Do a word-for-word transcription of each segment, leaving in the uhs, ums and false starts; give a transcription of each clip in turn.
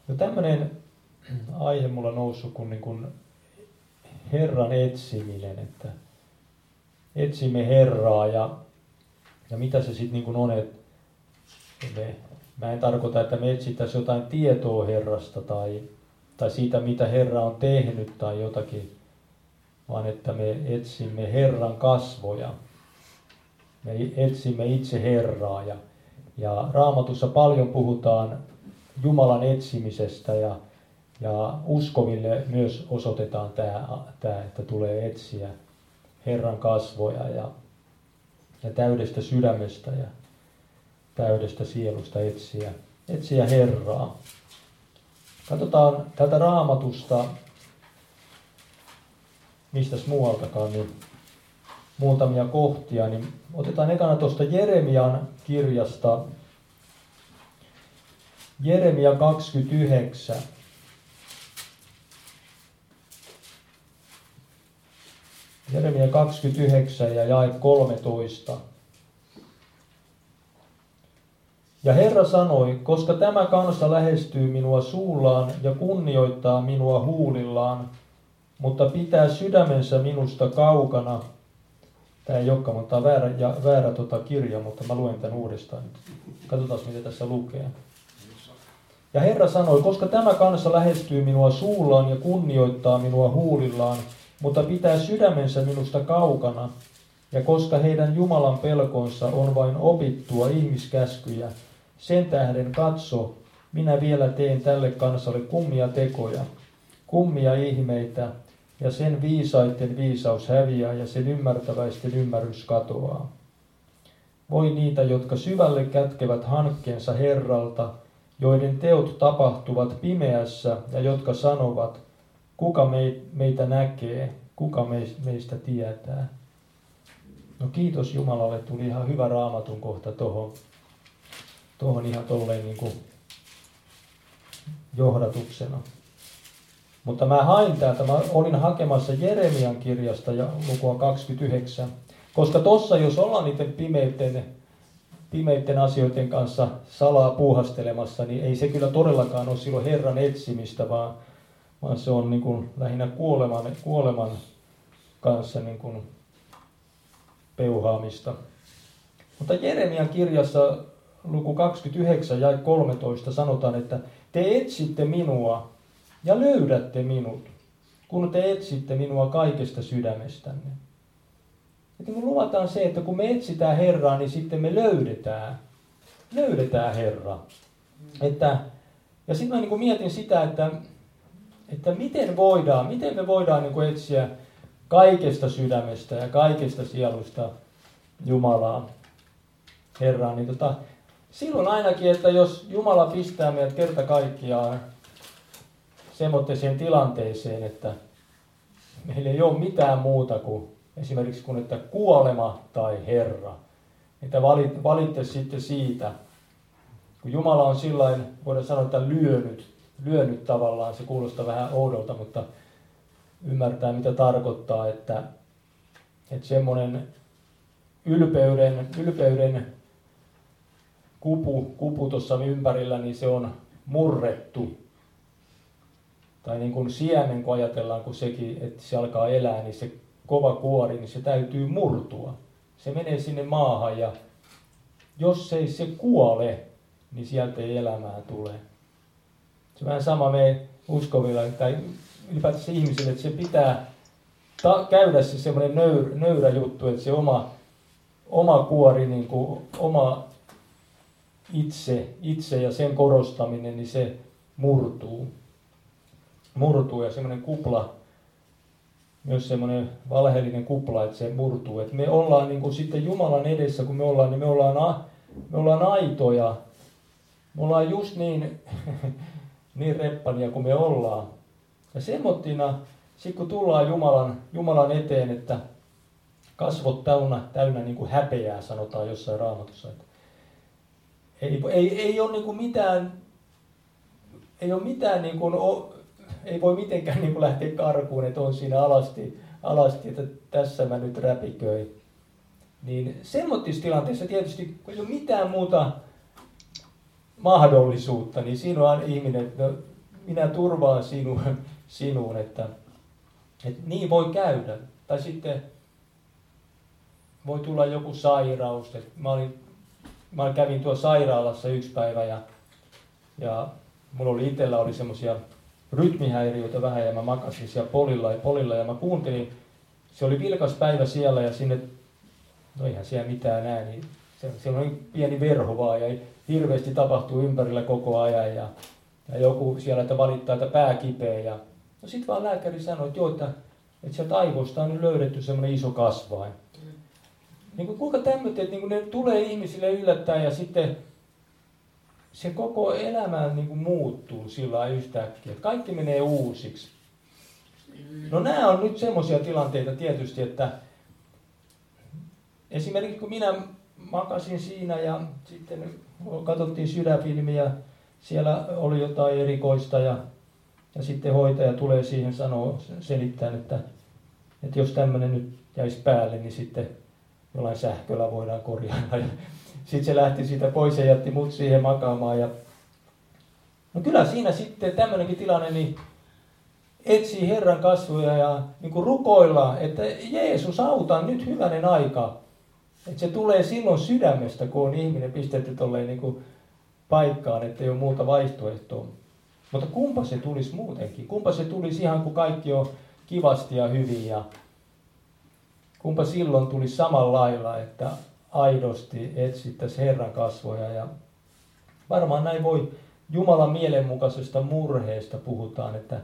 No tämmöinen aihe mulla on noussut kuin, niin kuin Herran etsiminen, että etsimme Herraa ja, ja mitä se sitten niin kuin on, että me, mä en tarkoita, että me etsittäisiin jotain tietoa Herrasta tai, tai siitä, mitä Herra on tehnyt tai jotakin, vaan että me etsimme Herran kasvoja. Me etsimme itse Herraa ja, ja Raamatussa paljon puhutaan Jumalan etsimisestä ja, ja uskoville myös osoitetaan tämä, tämä, että tulee etsiä Herran kasvoja ja, ja täydestä sydämestä ja täydestä sielusta etsiä, etsiä Herraa. Katsotaan tätä Raamatusta, mistäs muualtakaan, niin muutamia kohtia, niin otetaan ekana tuosta Jeremian kirjasta, Jeremia kaksikymmentäyhdeksän. Jeremia kaksikymmentäyhdeksän ja jae kolmetoista. Ja Herra sanoi, koska tämä kansa lähestyy minua suullaan ja kunnioittaa minua huulillaan, mutta pitää sydämensä minusta kaukana. Tämä ei olekaan, mutta tämä on väärä, ja, väärä tota kirja, mutta mä luen tämän uudestaan. Katsotaan, mitä tässä lukee. Ja Herra sanoi, koska tämä kansa lähestyy minua suullaan ja kunnioittaa minua huulillaan, mutta pitää sydämensä minusta kaukana, ja koska heidän Jumalan pelkonsa on vain opittua ihmiskäskyjä, sen tähden katso, minä vielä teen tälle kansalle kummia tekoja, kummia ihmeitä, ja sen viisaiden viisaus häviää ja sen ymmärtäväisten ymmärrys katoaa. Voi niitä, jotka syvälle kätkevät hankkeensa Herralta, joiden teot tapahtuvat pimeässä ja jotka sanovat, kuka meitä näkee, kuka meistä tietää. No kiitos Jumalalle, tuli ihan hyvä Raamatun kohta tuohon tohon ihan tolleen niin kuin johdatuksena. Mutta mä hain täältä, mä olin hakemassa Jeremian kirjasta ja lukua kaksikymmentäyhdeksän, koska tossa jos ollaan niiden pimeiden, pimeiden asioiden kanssa salaa puuhastelemassa, niin ei se kyllä todellakaan ole silloin Herran etsimistä, vaan, vaan se on niin kuin lähinnä kuoleman, kuoleman kanssa niin kuin peuhaamista. Mutta Jeremian kirjassa luku kaksikymmentäyhdeksän ja kolmetoista sanotaan, että te etsitte minua ja löydätte minut, kun te etsitte minua kaikesta sydämestänne. Että kun luvataan se, että kun me etsitään Herraa, niin sitten me löydetään. Löydetään Herra. Että, ja sitten mä niin kuin mietin sitä, että, että miten voidaan, miten me voidaan niin kuin etsiä kaikesta sydämestä ja kaikesta sielusta Jumalaa, Herraa. Niin tota, silloin ainakin, että jos Jumala pistää meidät kerta kaikkiaan semmoiseen tilanteeseen, että meillä ei ole mitään muuta kuin esimerkiksi kuin että kuolema tai Herra. Että valit, valitte sitten siitä, kun Jumala on sillain, voidaan sanoa, että lyönyt, lyönyt tavallaan, se kuulostaa vähän oudolta, mutta ymmärtää mitä tarkoittaa, että, että semmoinen ylpeyden, ylpeyden kupu, kupu tuossa ympärillä, niin se on murrettu. Tai niin kuin siemen, kun ajatellaan, kun sekin, että se alkaa elää, niin se kova kuori, niin se täytyy murtua. Se menee sinne maahan ja jos ei se kuole, niin sieltä ei elämää tule. Se on vähän sama me uskovilla, tai ylipäätänsä ihmisille, että se pitää ta- käydä se semmoinen nöyr, nöyrä juttu, että se oma, oma kuori, niin kuin oma itse, itse ja sen korostaminen, niin se murtuu. Murtuu ja semmoinen kupla, myös semmoinen valheellinen kupla, että se murtuu. Että me ollaan niin kuin sitten Jumalan edessä, kun me ollaan, niin me ollaan, me ollaan aitoja. Me ollaan just niin, niin reppania kuin me ollaan. Ja semmoittina, sitten kun tullaan Jumalan, Jumalan eteen, että kasvot täynnä, täynnä niin kuin häpeää, sanotaan jossain Raamatussa. Että ei, ei, ei ole niin kuin mitään, ei ole mitään niin kuin, ei voi mitenkään niin kuin lähteä karkuun, että on siinä alasti, alasti, että tässä mä nyt räpiköin. Niin semmoisessa tilanteessa tietysti, kun ei ole mitään muuta mahdollisuutta, niin siinä on ihminen, no, minä turvaan sinun, sinuun, että, että niin voi käydä. Tai sitten voi tulla joku sairaus. Että mä, olin, mä kävin tuossa sairaalassa yksi päivä ja, ja mulla oli itsellä oli semmoisia rytmihäiriöitä vähän ja mä makasin siellä polilla ja polilla ja mä kuuntelin, se oli vilkas päivä siellä ja sinne, no eihän siellä mitään näe, niin siellä on pieni verho vaan ja hirveästi tapahtuu ympärillä koko ajan ja, ja joku siellä, että valittaa, että pää kipeä ja no sit vaan lääkäri sanoi, että joo, että, että sieltä aivoista on nyt löydetty semmoinen iso kasvain. Mm. Niin kuin, kuinka tämmöitä, että niin kuin ne tulee ihmisille yllättäen ja sitten se koko elämä niin kuin muuttuu sillä yhtäkkiä, että kaikki menee uusiksi. No nämä on nyt semmoisia tilanteita tietysti, että esimerkiksi kun minä makasin siinä ja sitten katsottiin sydänfilmiä, siellä oli jotain erikoista ja, ja sitten hoitaja tulee siihen sanoa, selittää, että, että jos tämmöinen nyt jäisi päälle, niin sitten jollain sähköllä voidaan korjata. Sitten se lähti siitä pois ja jätti mut siihen makaamaan. Ja no kyllä siinä sitten tämmöinenkin tilanne, niin etsii Herran kasvoja ja niin kuin rukoillaan, että Jeesus auta nyt hyvänen aika. Että se tulee silloin sydämestä, kun on ihminen pistetty tolleen niin kuin paikkaan, että ei ole muuta vaihtoehtoa. Mutta kumpa se tulisi muutenkin? Kumpa se tulisi ihan kun kaikki on kivasti ja hyvin ja kumpa silloin tulisi samalla lailla, että aidosti etsittäisiin Herran kasvoja. Ja varmaan näin voi Jumalan mielenmukaisesta murheesta puhutaan, että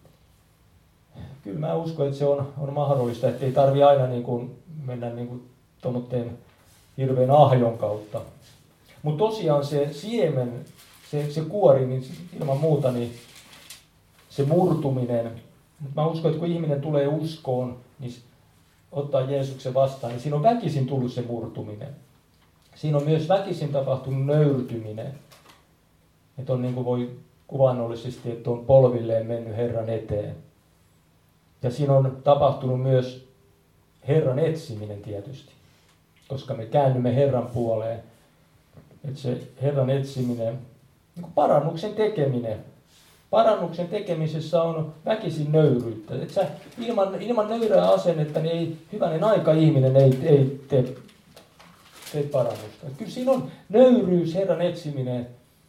kyllä mä uskon, että se on, on mahdollista, että ei tarvitse aina niin kuin mennä niin kuin tuommoitteen hirveän ahjon kautta. Mutta tosiaan se siemen, se, se kuori, niin ilman muuta niin se murtuminen. Mutta mä uskon, että kun ihminen tulee uskoon, niin ottaa Jeesuksen vastaan, niin siinä on väkisin tullut se murtuminen. Siinä on myös väkisin tapahtunut nöyrtyminen. Että on niin kuin voi kuvannollisesti, että on polvilleen mennyt Herran eteen. Ja siinä on tapahtunut myös Herran etsiminen tietysti. Koska me käännymme Herran puoleen. Että se Herran etsiminen, niin kuin parannuksen tekeminen. Parannuksen tekemisessä on väkisin nöyryyttä. Että sä ilman, ilman nöyrää asennetta, niin ei, hyvänen aika ihminen ei, ei tee, tee parannusta. Että kyllä siinä on nöyryys, Herran etsiminen.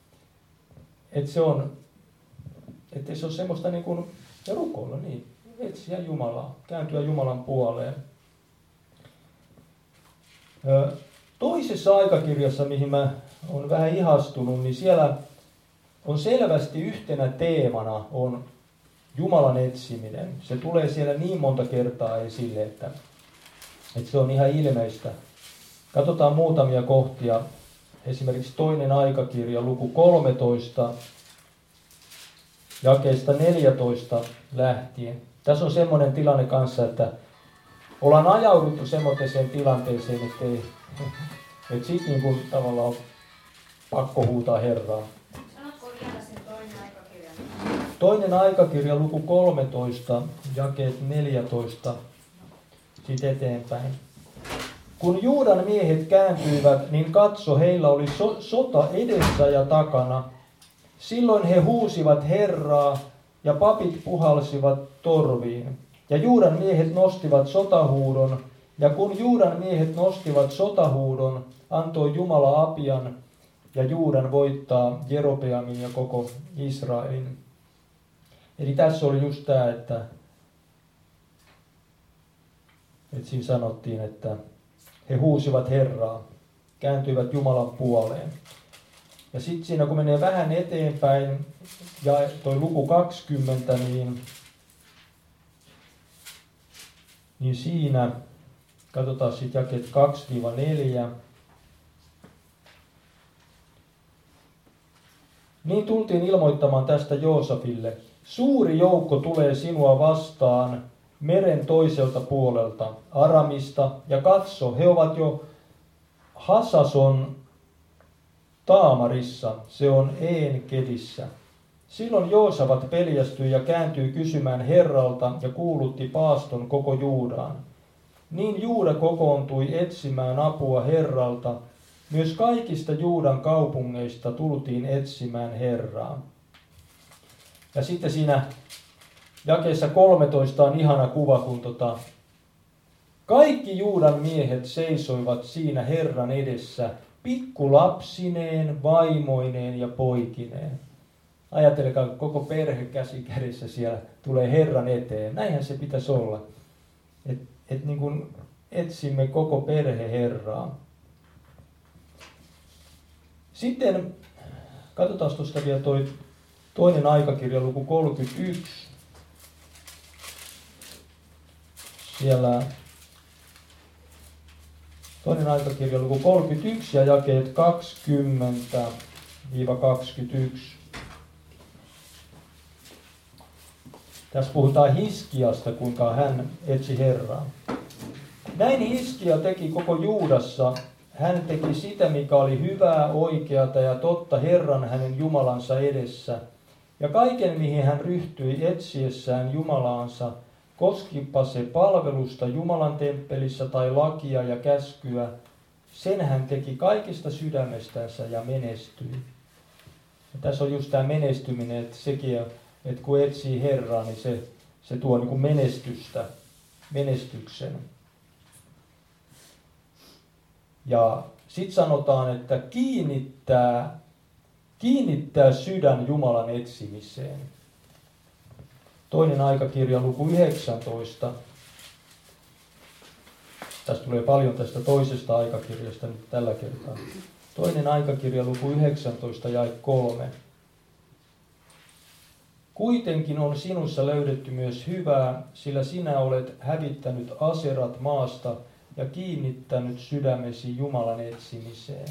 Että se on, että se on semmoista niin kuin, ja rukoilla niin, etsiä Jumalaa, kääntyä Jumalan puoleen. Toisessa aikakirjassa, mihin mä oon vähän ihastunut, niin siellä on selvästi yhtenä teemana on Jumalan etsiminen. Se tulee siellä niin monta kertaa esille, että, että se on ihan ilmeistä. Katsotaan muutamia kohtia. Esimerkiksi toinen aikakirja, luku kolmetoista, jakeesta neljätoista lähtien. Tässä on semmoinen tilanne kanssa, että ollaan ajauduttu semmoiseen tilanteeseen, että ei, että sitten niin kuin tavallaan on pakko huutaa Herraa. Sanotko vielä sen toinen aikakirja? Toinen aikakirja, luku kolmetoista, jakeet neljätoista, sitten eteenpäin. Kun Juudan miehet kääntyivät, niin katso, heillä oli so- sota edessä ja takana. Silloin he huusivat Herraa, ja papit puhalsivat torviin. Ja Juudan miehet nostivat sotahuudon, ja kun Juudan miehet nostivat sotahuudon, antoi Jumala Abian ja Juudan voittaa Jerobeamin ja koko Israelin. Eli tässä oli just tämä, että, että siinä sanottiin, että he huusivat Herraa, kääntyivät Jumalan puoleen. Ja sitten siinä kun menee vähän eteenpäin, ja toi luku kaksikymmentä, niin, niin siinä, katsotaan sitten jakeet kaksi neljä. Niin tultiin ilmoittamaan tästä Joosafille. Suuri joukko tulee sinua vastaan meren toiselta puolelta, Aramista, ja katso, he ovat jo Hasason Taamarissa, se on En-Gedissä. Silloin Joosafat peljästyi ja kääntyi kysymään Herralta ja kuulutti paaston koko Juudaan. Niin Juuda kokoontui etsimään apua Herralta. Myös kaikista Juudan kaupungeista tultiin etsimään Herraa. Ja sitten siinä jakeessa kolmetoista on ihana kuva, kun tota, kaikki Juudan miehet seisoivat siinä Herran edessä pikkulapsineen, vaimoineen ja poikineen. Ajatelkaa, koko perhe käsi kädessä siellä tulee Herran eteen. Näinhän se pitäisi olla. Että et niin kuin etsimme koko perhe Herraa. Sitten katsotaan tuosta vielä toi toinen aikakirja, luku kolmekymmentäyksi. Siellä toinen aikakirja, luku kolmekymmentäyksi ja jakeet kaksikymmentä kaksikymmentäyksi. Tässä puhutaan Hiskiasta, kuinka hän etsi Herraa. Näin Hiskia teki koko Juudassa. Hän teki sitä, mikä oli hyvää, oikeata ja totta Herran hänen Jumalansa edessä. Ja kaiken, mihin hän ryhtyi etsiessään Jumalaansa, koskipa se palvelusta Jumalan temppelissä tai lakia ja käskyä, sen hän teki kaikista sydämestänsä ja menestyi. Ja tässä on just tämä menestyminen, että sekin, että kun etsii Herraa, niin se, se tuo niin kuin menestystä, menestyksen. Ja sitten sanotaan, että kiinnittää, kiinnittää sydän Jumalan etsimiseen. Toinen aikakirja, luku yhdeksäntoista. Tästä tulee paljon tästä toisesta aikakirjasta nyt tällä kertaa. Toinen aikakirja, luku yhdeksäntoista, jae kolme. Kuitenkin on sinussa löydetty myös hyvää, sillä sinä olet hävittänyt aserat maasta ja kiinnittänyt sydämesi Jumalan etsimiseen.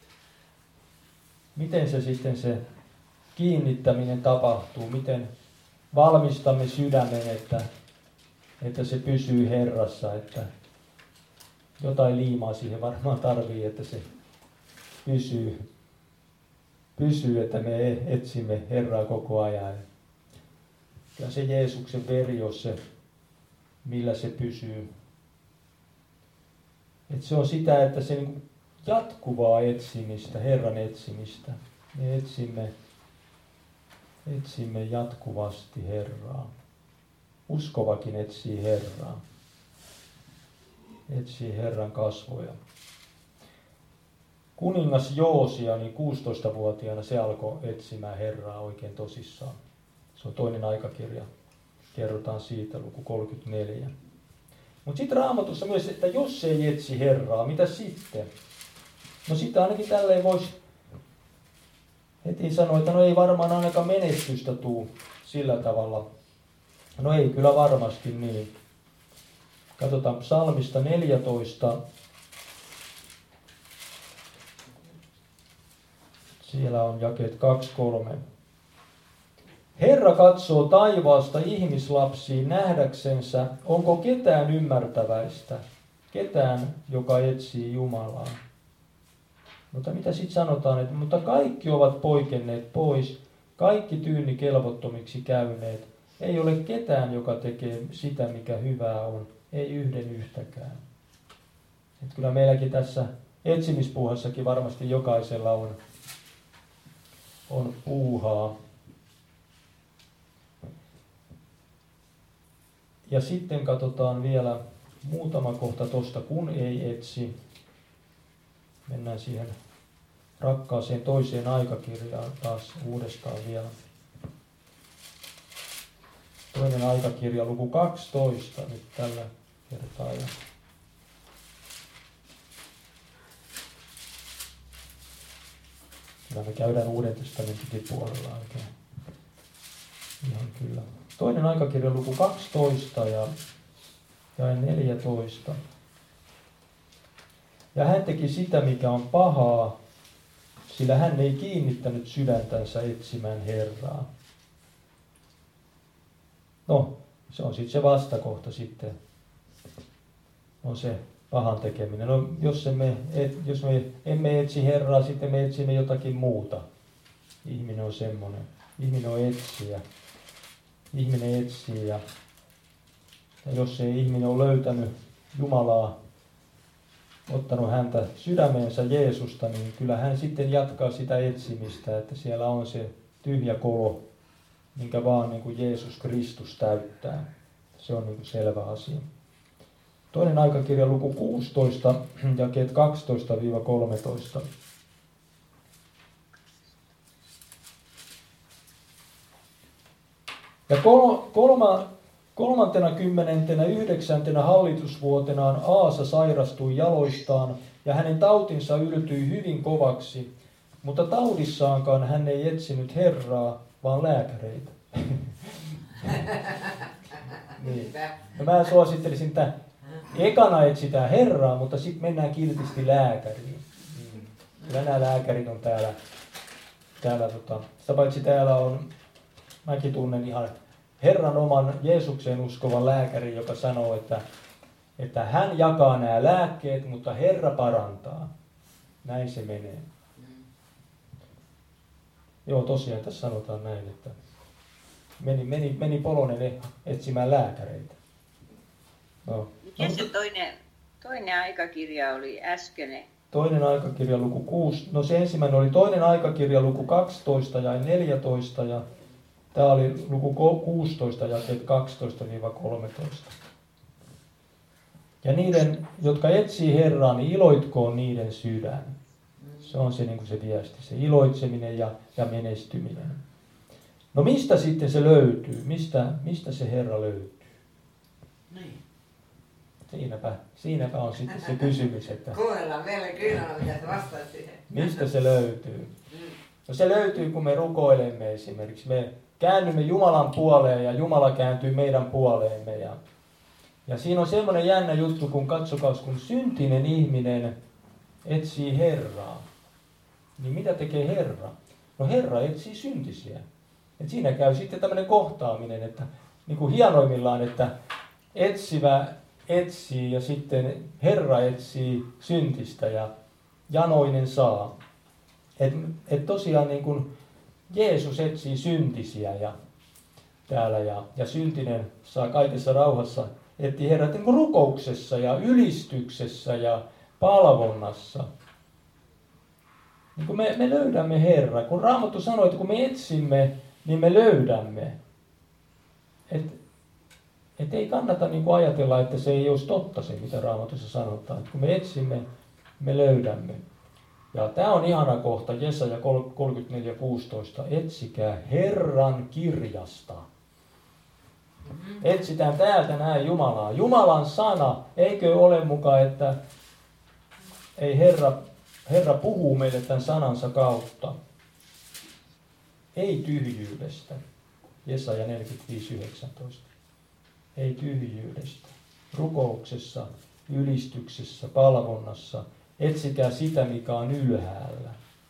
Miten se sitten se kiinnittäminen tapahtuu? Miten valmistamme sydämen, että, että se pysyy Herrassa, että jotain liimaa siihen varmaan tarvii, että se pysyy, pysyy, että me etsimme Herraa koko ajan. Ja se Jeesuksen veri on se, millä se pysyy. Että se on sitä, että se niin kuin jatkuvaa etsimistä, Herran etsimistä. Me etsimme, etsimme jatkuvasti Herraa. Uskovakin etsii Herraa. Etsii Herran kasvoja. Kuningas Joosia, niin kuusitoistavuotiaana se alkoi etsimään Herraa oikein tosissaan. Se on toinen aikakirja. Kerrotaan siitä, luku kolmekymmentäneljä. Mutta sitten Raamatussa myös, että jos ei etsi Herraa, mitä sitten? No sitä ainakin tälleen voisi heti sanoa, että no ei varmaan ainakaan menestystä tuu sillä tavalla. No ei kyllä varmasti niin. Katsotaan psalmista neljätoista. Siellä on jakeet kaksi kolme. Herra katsoo taivaasta ihmislapsiin nähdäksensä, onko ketään ymmärtäväistä, ketään, joka etsii Jumalaa. Mutta mitä sitten sanotaan, että mutta kaikki ovat poikenneet pois, kaikki tyynni kelvottomiksi käyneet. Ei ole ketään, joka tekee sitä, mikä hyvää on, ei yhden yhtäkään. Et kyllä meilläkin tässä etsimispuuhassakin varmasti jokaisella on, on puuhaa. Ja sitten katsotaan vielä muutama kohta tuosta, kun ei etsi. Mennään siihen rakkaaseen toiseen aikakirjaan taas uudestaan vielä. Toinen aikakirja, luku kaksitoista nyt tällä kertaa. Ja kyllä me käydään Uuden testamentin puolella oikein. Ihan kyllä. Toinen aikakirja, luku kaksitoista ja jae neljätoista. Ja hän teki sitä, mikä on pahaa, sillä hän ei kiinnittänyt sydäntänsä etsimään Herraa. No, se on sitten se vastakohta sitten. On se pahan tekeminen. No, jos, emme, et, jos me emme etsi Herraa, sitten me etsimme jotakin muuta. Ihminen on semmoinen. Ihminen on etsijä. Ihminen etsii ja, ja jos ei ihminen ole löytänyt Jumalaa, ottanut häntä sydämeensä Jeesusta, niin kyllä hän sitten jatkaa sitä etsimistä, että siellä on se tyhjä kolo, minkä vaan niin kuin Jeesus Kristus täyttää. Se on niin kuin selvä asia. Toinen aikakirja luku kuusitoista, jakeet kaksitoista kolmetoista. Ja kol, kolma, kolmantena kymmenentenä yhdeksäntenä hallitusvuotenaan Aasa sairastui jaloistaan, ja hänen tautinsa yltyi hyvin kovaksi, mutta taudissaankaan hän ei etsinyt Herraa, vaan lääkäreitä. Niin. No mä suosittelisin, että ekana etsitään Herraa, mutta sitten mennään kiltisti lääkäriin. Kyllä nämä lääkärit on täällä. täällä tota, sitä paitsi täällä on, mäkin tunnen ihan Herran oman Jeesukseen uskovan lääkärin, joka sanoo, että, että hän jakaa nämä lääkkeet, mutta Herra parantaa. Näin se menee. Joo, tosiaan tässä sanotaan näin, että meni, meni, meni Polonen etsimään lääkäreitä. No. Mikä se toinen, toinen aikakirja oli äsken? Toinen aikakirja luku kuusi. No se ensimmäinen oli toinen aikakirja luku kaksitoista ja neljätoista ja tämä oli luku kuusitoista ja kaksitoista kolmetoista. Ja niiden, jotka etsii Herraa, niin iloitkoon niiden sydän. Se on se, niin kuin se viesti, se iloitseminen ja, ja menestyminen. No mistä sitten se löytyy? Mistä, mistä se Herra löytyy? Niin. Siinäpä, siinäpä on sitten se kysymys, että kuunnellaan vielä kyllä, mitä sä vastaat siihen. Mistä se löytyy? No se löytyy, kun me rukoilemme esimerkiksi. Me käännymme Jumalan puoleen ja Jumala kääntyy meidän puoleemme. Ja, ja siinä on semmoinen jännä juttu, kun katsokaas, kun syntinen ihminen etsii Herraa, niin mitä tekee Herra? No Herra etsii syntisiä. Et siinä käy sitten tämmöinen kohtaaminen, että niin kuin hienoimmillaan, että etsivä etsii ja sitten Herra etsii syntistä ja janoinen saa. Et, et tosiaan niin kuin Jeesus etsii syntisiä ja täällä ja, ja syntinen saa kaikessa rauhassa etsiä Herrat niin kuin rukouksessa ja ylistyksessä ja palvonnassa. Niin kun me, me löydämme Herra. Kun Raamattu sanoo, että kun me etsimme, niin me löydämme. Et, et ei kannata niin kuin ajatella, että se ei olisi totta se, mitä Raamatussa sanotaan. Et kun me etsimme, me löydämme. Ja tämä on ihana kohta, Jesaja kolmekymmentäneljä kuusitoista. Etsikää Herran kirjasta. Etsitään täältä näin Jumalaa. Jumalan sana, eikö ole mukaan, että ei Herra, Herra puhuu meille tämän sanansa kautta. Ei tyhjyydestä. Jesaja neljäkymmentäviisi yhdeksäntoista. Ei tyhjyydestä. Rukouksessa, ylistyksessä, palvonnassa. Etsikää sitä, mikä on ylhäällä.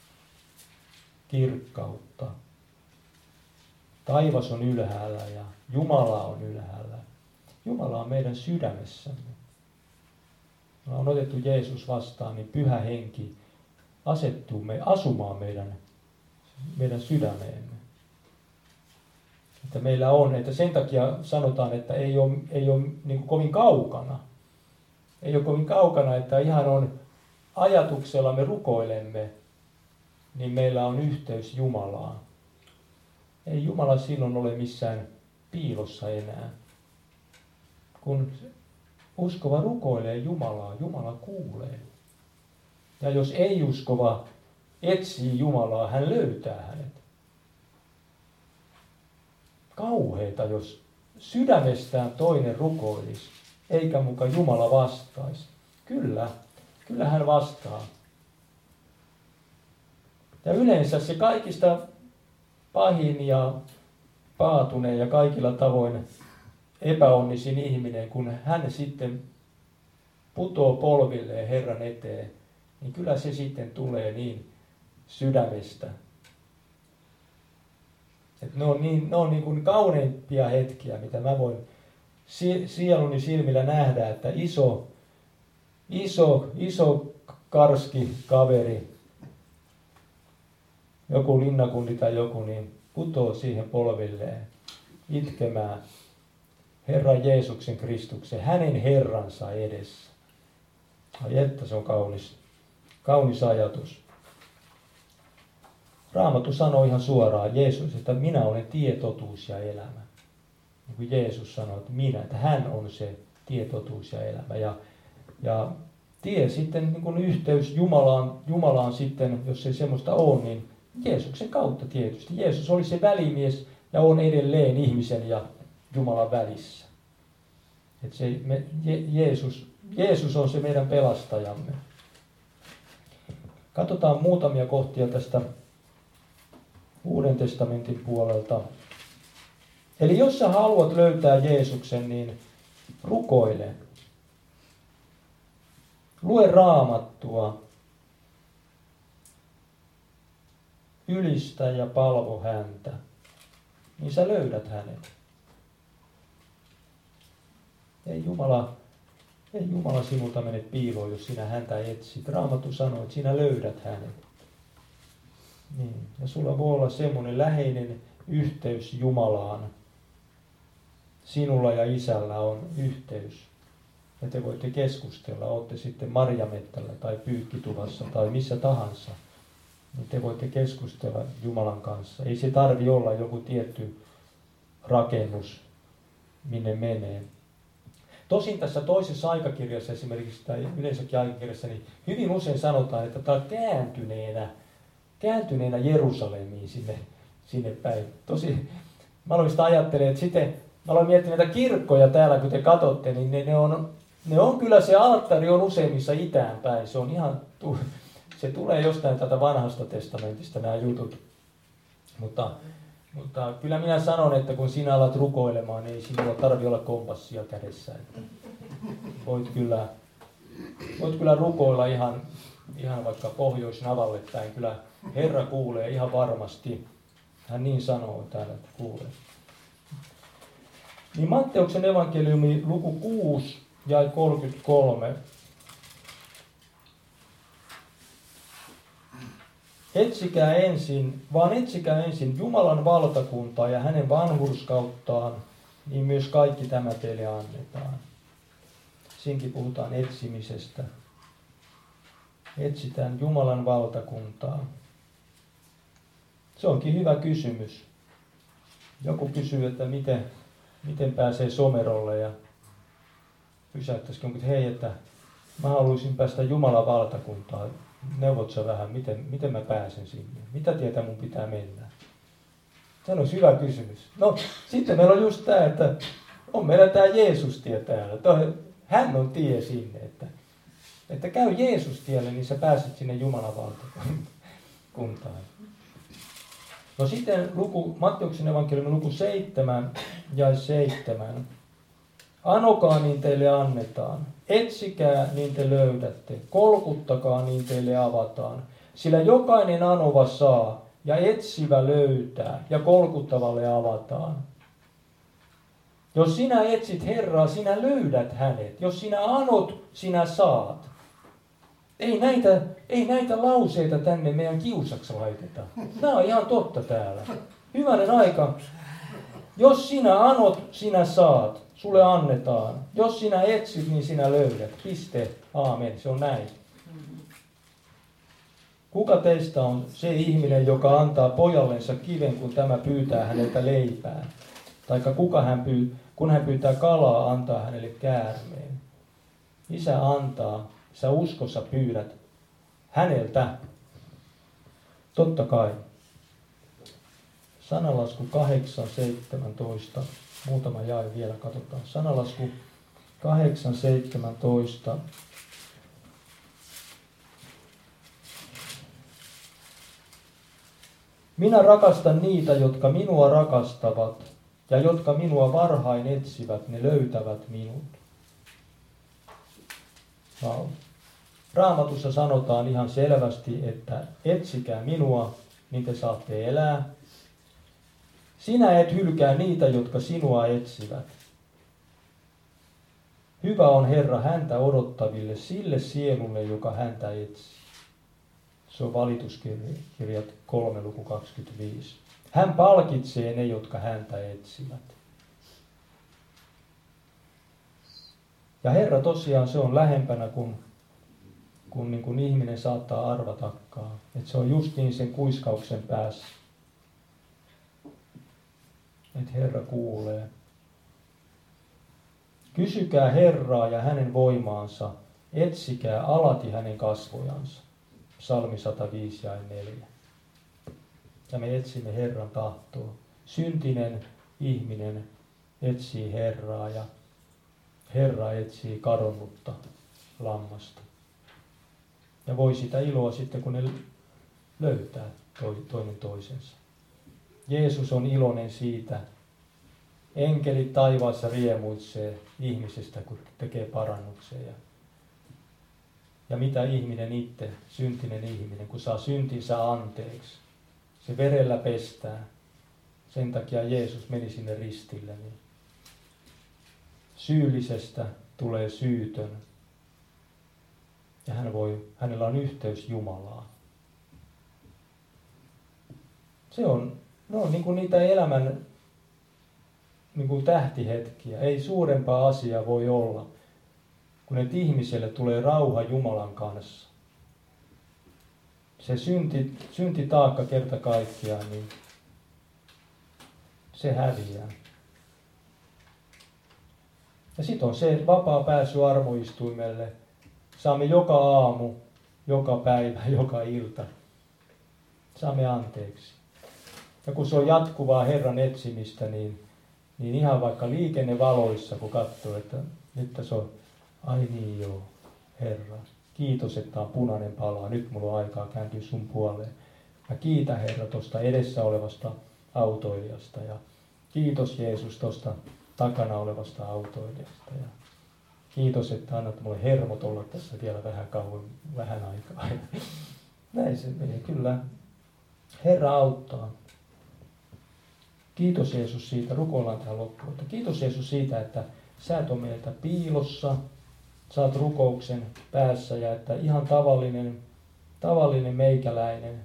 Kirkkautta. Taivas on ylhäällä ja Jumala on ylhäällä. Jumala on meidän sydämessämme. Me on otettu Jeesus vastaan, niin Pyhä Henki asettuu me asumaan meidän, meidän sydämeemme. Että meillä on, että sen takia sanotaan, että ei ole, ei ole niin kuin kovin kaukana. Ei ole kovin kaukana, että ihan on ajatuksella me rukoilemme, niin meillä on yhteys Jumalaan. Ei Jumala silloin ole missään piilossa enää. Kun uskova rukoilee Jumalaa, Jumala kuulee. Ja jos ei-uskova etsii Jumalaa, hän löytää hänet. Kauheeta, jos sydämestään toinen rukoilisi, eikä muka Jumala vastaisi. Kyllä, kyllä hän vastaa. Ja yleensä se kaikista pahin ja paatuneen ja kaikilla tavoin epäonnisin ihminen, kun hän sitten putoo polvilleen Herran eteen, niin kyllä se sitten tulee niin sydämestä. Et ne on niin, ne on niin kuin kauneimpia hetkiä, mitä mä voin sieluni silmillä nähdä, että iso, iso, iso karski kaveri, joku linnakundi tai joku, niin putoo siihen polvilleen itkemään Herran Jeesuksen Kristuksen, hänen Herransa edessä. Ai että se on kaunis, kaunis ajatus. Raamattu sanoo ihan suoraan Jeesus, että minä olen tie, totuus ja elämä. Niin kuin Jeesus sanoi, että minä, että hän on se tie, totuus ja elämä. Ja, ja tie sitten, niin kuin yhteys Jumalaan, Jumalaan sitten, jos ei semmoista ole, niin Jeesuksen kautta tietysti. Jeesus oli se välimies ja on edelleen ihmisen ja Jumalan välissä. Että se, me, Je, Jeesus, Jeesus on se meidän pelastajamme. Katsotaan muutamia kohtia tästä Uuden testamentin puolelta. Eli jos sä haluat löytää Jeesuksen, niin rukoile. Lue Raamattua. Ylistä ja palvo häntä. Niin sä löydät hänet. Ei Jumala, ei Jumala sinulta mene piiloon, jos sinä häntä etsit. Raamattu sanoo, että sinä löydät hänet. Niin. Ja sulla voi olla semmoinen läheinen yhteys Jumalaan. Sinulla ja isällä on yhteys. Ja te voitte keskustella, olette sitten marjamettällä tai pyykkituvassa tai missä tahansa. Niin te voitte keskustella Jumalan kanssa. Ei se tarvi olla joku tietty rakennus, minne menee. Tosin tässä toisessa aikakirjassa esimerkiksi, tai yleensäkin aikakirjassa, niin hyvin usein sanotaan, että tämä on kääntyneenä, kääntyneenä Jerusalemiin sinne, sinne päin. Tosi, mä aloin sitä ajattelemaan, että sitten, mä aloin miettiä näitä kirkkoja täällä, kun te katsotte, niin ne, ne, on, ne on kyllä, se alttari on useimmissa itään päin. Se on ihan, se tulee jostain tätä vanhasta testamentista nämä jutut. Mutta, mutta kyllä minä sanon, että kun sinä alat rukoilemaan, niin ei sinulla tarvitse olla kompassia kädessä. Että voit kyllä, voit kyllä rukoilla ihan, ihan vaikka pohjoisnavalle päin. Kyllä Herra kuulee ihan varmasti. Hän niin sanoo täällä, että kuulee. Niin Matteuksen evankeliumi luku kuusi ja kolmekymmentäkolme. Etsikää ensin, vaan etsikää ensin Jumalan valtakuntaa ja hänen vanhurskauttaan, niin myös kaikki tämä teille annetaan. Siinkin puhutaan etsimisestä. Etsitään Jumalan valtakuntaa. Se onkin hyvä kysymys. Joku kysyy, että miten, miten pääsee Somerolle ja pysäyttäisikin, että hei, että mä haluaisin päästä Jumalan valtakuntaan. Neuvot sä vähän, miten, miten mä pääsen sinne? Mitä tietä mun pitää mennä? Se on hyvä kysymys. No, sitten meillä on just tämä, että on meillä tämä Jeesus-tie täällä. Hän on tie sinne, että, että käy Jeesus-tielle, niin sä pääset sinne Jumalan valtakuntaan. No sitten luku, Matteuksen evankeliumin luku seitsemän ja seitsemän. Anokaa, niin teille annetaan. Etsikää, niin te löydätte. Kolkuttakaa, niin teille avataan. Sillä jokainen anova saa, ja etsivä löytää, ja kolkuttavalle avataan. Jos sinä etsit Herraa, sinä löydät hänet. Jos sinä anot, sinä saat. Ei näitä, ei näitä lauseita tänne meidän kiusaksi laiteta. Nämä on ihan totta täällä. Hyvänen aika. Jos sinä anot, sinä saat. Sulle annetaan. Jos sinä etsit, niin sinä löydät. Piste. Aamen. Se on näin. Kuka teistä on se ihminen, joka antaa pojallensa kiven, kun tämä pyytää häneltä leipää? Taikka kuka hän pyy, kun hän pyytää kalaa, antaa hänelle käärmeen? Isä antaa. Sä uskossa pyydät häneltä. Totta kai. Sanalasku kahdeksan seitsemäntoista. Muutama jae vielä, katsotaan. Sanalasku kahdeksan seitsemäntoista. Minä rakastan niitä, jotka minua rakastavat, ja jotka minua varhain etsivät, ne löytävät minut. Wow. Raamatussa sanotaan ihan selvästi, että etsikää minua, niin te saatte elää. Sinä et hylkää niitä, jotka sinua etsivät. Hyvä on Herra häntä odottaville, sille sielulle, joka häntä etsii. Se on Valituskirjat kolme luku kaksikymmentäviisi. Hän palkitsee ne, jotka häntä etsivät. Ja Herra tosiaan se on lähempänä kuin, kun niin kuin ihminen saattaa arvatakaan. Että se on just niin sen kuiskauksen päässä. Että Herra kuulee. Kysykää Herraa ja hänen voimaansa, etsikää alati hänen kasvojansa. Psalmi sata viisi ja neljä. Ja me etsimme Herran tahtoa. Syntinen ihminen etsii Herraa ja Herra etsii kadonnutta lammasta. Ja voi sitä iloa sitten, kun ne löytää toinen toisensa. Jeesus on iloinen siitä. Enkelit taivaassa riemuitsee ihmisestä, kun tekee parannuksen. Ja, ja mitä ihminen itse, syntinen ihminen, kun saa syntinsä anteeksi. Se verellä pestää. Sen takia Jeesus meni sinne ristille. Niin syyllisestä tulee syytön. Ja hän voi, hänellä on yhteys Jumalaan. Se on, ne on niin kuin niitä elämän niin kuin tähtihetkiä. Ei suurempaa asiaa voi olla, kun että ihmiselle tulee rauha Jumalan kanssa. Se synti, syntitaakka kerta kaikkiaan, niin se häviää. Ja sitten on se vapaa pääsy armoistuimelle. Saamme joka aamu, joka päivä, joka ilta. Saamme anteeksi. Ja kun se on jatkuvaa Herran etsimistä, niin, niin ihan vaikka liikennevaloissa, kun katsoo, että nyt tässä on, ai niin joo, Herra. Kiitos, että on punainen pala. Nyt mulla on aikaa kääntyä sun puoleen. Mä kiitän Herra tuosta edessä olevasta autoilijasta. Ja kiitos Jeesus tuosta takana olevasta autoilijasta. Ja kiitos, että annat mulle hermot olla tässä vielä vähän kauan, vähän aikaa. Näin se menee. Kyllä Herra auttaa. Kiitos Jeesus siitä, rukoillaan tähän loppuun. Että kiitos Jeesus siitä, että sä et ole meiltä piilossa, sä oot rukouksen päässä ja että ihan tavallinen, tavallinen meikäläinen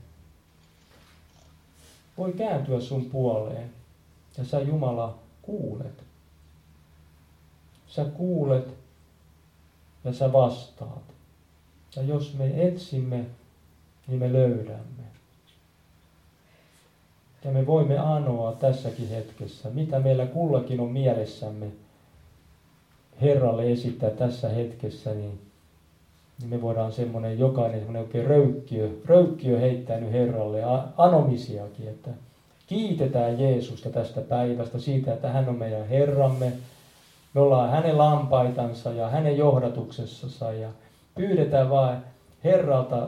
voi kääntyä sun puoleen ja sä Jumala kuulet. Sä kuulet ja sä vastaat. Ja jos me etsimme, niin me löydämme. Ja me voimme anoa tässäkin hetkessä, mitä meillä kullakin on mielessämme Herralle esittää tässä hetkessä, niin, niin me voidaan semmoinen jokainen semmoinen oikein röykkiö, röykkiö heittää nyt Herralle, anomisiakin, että kiitetään Jeesusta tästä päivästä siitä, että hän on meidän Herramme. Me ollaan hänen lampaitansa ja hänen johdatuksessansa ja pyydetään vaan Herralta,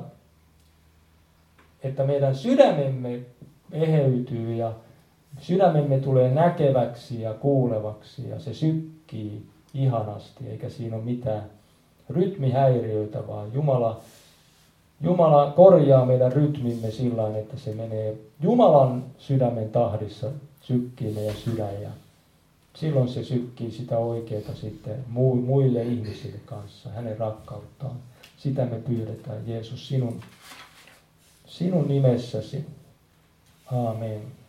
että meidän sydämemme eheytyy ja sydämemme tulee näkeväksi ja kuulevaksi ja se sykkii ihanasti, eikä siinä ole mitään rytmihäiriöitä, vaan Jumala, Jumala korjaa meidän rytmimme sillä tavalla, että se menee Jumalan sydämen tahdissa, sykkii meidän sydän ja silloin se sykkii sitä oikeaa sitten muille ihmisille kanssa, hänen rakkauttaan. Sitä me pyydetään, Jeesus, sinun, sinun nimessäsi. Aamen.